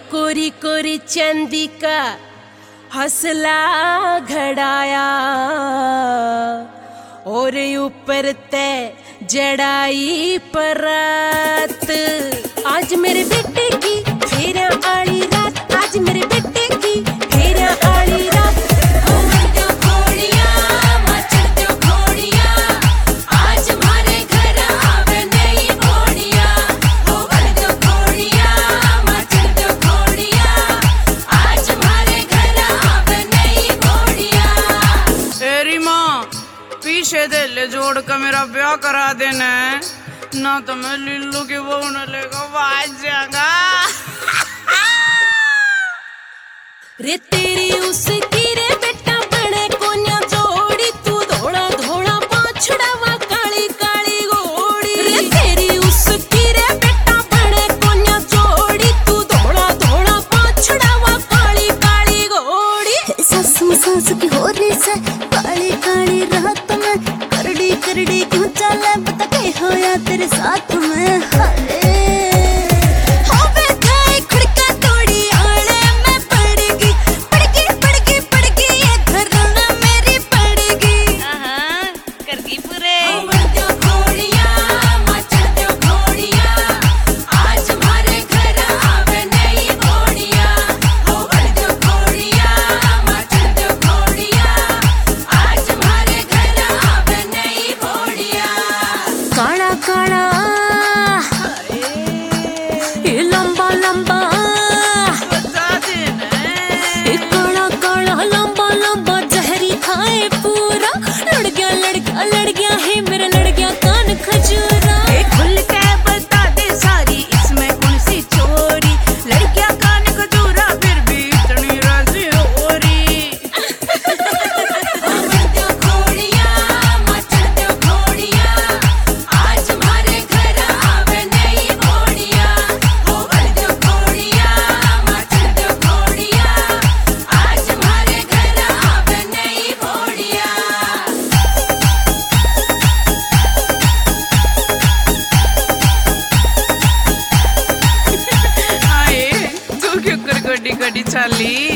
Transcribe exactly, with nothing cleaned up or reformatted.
कोरी कोरी चांदी का हौसला घड़ाया और ऊपर ते जड़ाई परत। आज मेरे बेटे की फेरा आली रात, आज मेरे बेटे की फेरा आली रात। पीछे दे ले जोड़ कर मेरा ब्याह करा देना, ना तो मैं लिल्लू की बहू न लेगा बाज जाऊंगा। रे तेरी उसकी रे बेटा बने कोन्या जोड़ी, तू धोड़ा धोड़ा पाछड़ावा काली काली घोड़ी। रे तेरी उसकी रे बेटा बने कोन्या जोड़ी, तू धोड़ा धोड़ा पाछड़ावा काली काली घोड़ी। सासू सास की हो रही से काली काली रात में, करड़ी करड़ी क्यों चले पता क्या होया तेरे साथ में। हरे गड्डी गड्डी चाली।